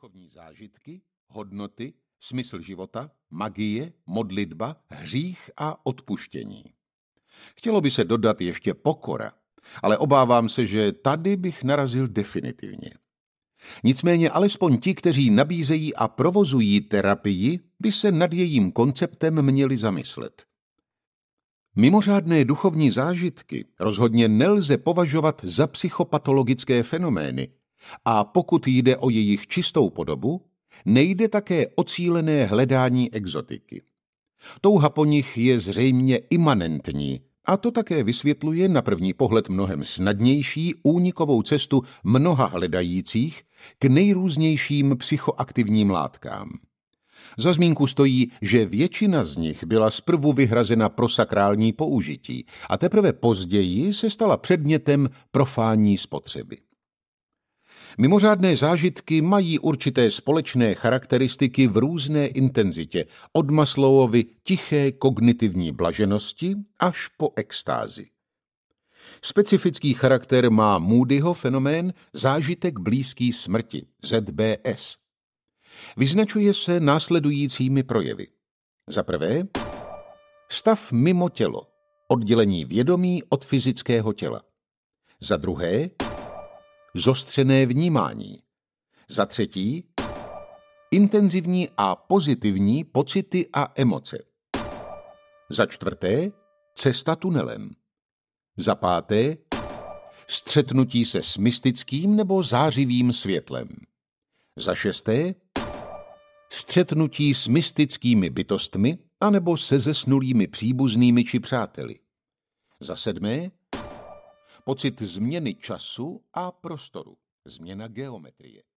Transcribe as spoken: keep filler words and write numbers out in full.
duchovní zážitky, hodnoty, smysl života, magie, modlitba, hřích a odpuštění. Chtělo by se dodat ještě pokora, ale obávám se, že tady bych narazil definitivně. Nicméně alespoň ti, kteří nabízejí a provozují terapii, by se nad jejím konceptem měli zamyslet. Mimořádné duchovní zážitky rozhodně nelze považovat za psychopatologické fenomény a pokud jde o jejich čistou podobu, nejde také o cílené hledání exotiky. Touha po nich je zřejmě imanentní a to také vysvětluje na první pohled mnohem snadnější únikovou cestu mnoha hledajících k nejrůznějším psychoaktivním látkám. Za zmínku stojí, že většina z nich byla zprvu vyhrazena pro sakrální použití a teprve později se stala předmětem profánní spotřeby. Mimořádné zážitky mají určité společné charakteristiky v různé intenzitě, od Maslowovy tiché kognitivní blaženosti až po extázi. Specifický charakter má Moodyho fenomén zážitek blízký smrti, Z B S. Vyznačuje se následujícími projevy. Za prvé, stav mimo tělo, oddělení vědomí od fyzického těla. Za druhé, zostřené vnímání. Za třetí, intenzivní a pozitivní pocity a emoce. Za čtvrté, cesta tunelem. Za páté, střetnutí se s mystickým nebo zářivým světlem. Za šesté, střetnutí s mystickými bytostmi anebo se zesnulými příbuznými či přáteli. Za sedmé, pocit změny času a prostoru, změna geometrie.